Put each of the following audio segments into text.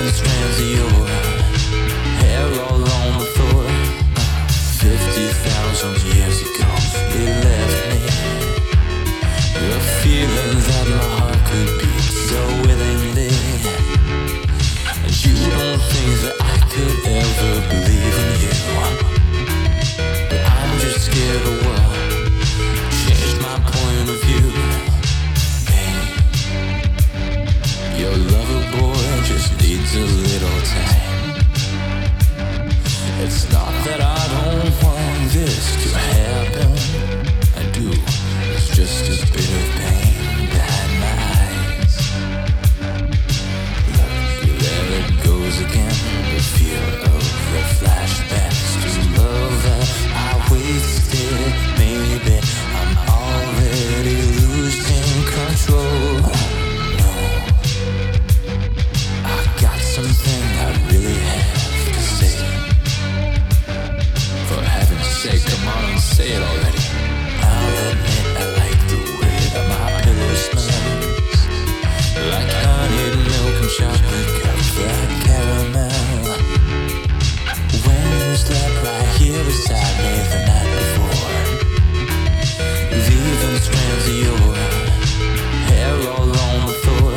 strands of your hair all on the floor. 50,000 years ago, you left me. The feeling that my heart could beat so willingly. And you don't think that I could ever believe in you. But I'm just scared of what changed my point of view. Hey, your lover boy just needs a little time. It's not that I don't want this to happen. I do. It's just a bit of pain behind my eyes. Look, there it goes again. The fear of the flashbacks to love that I wasted. Maybe I'm already losing control. No, I got something I really have to say. For heaven's sake, come on and say it already. I'll admit I like the way that my pillow smells. Like honeyed milk and chocolate covered caramel. When you slept right here beside me the night before. Leaving strands of your hair all on the floor.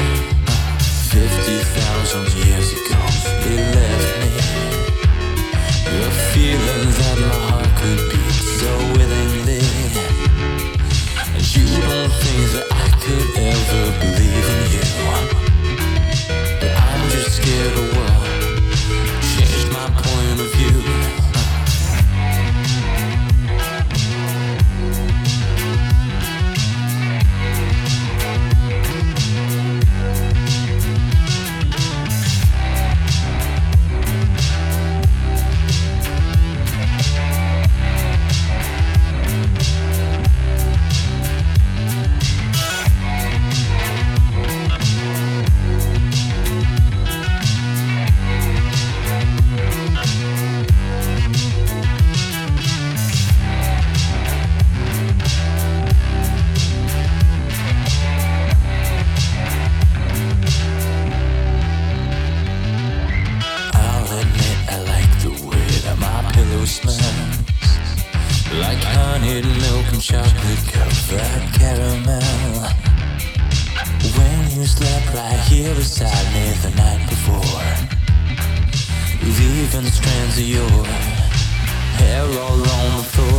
50,000 years ago, you left me. The feeling that my heart could beat so willingly. And you don't think that I could ever believe in you. But I'm just scared of what changed my point of view. Smells like honeyed milk and chocolate covered caramel. When you slept right here beside me the night before. Leaving strands of your hair all on the floor.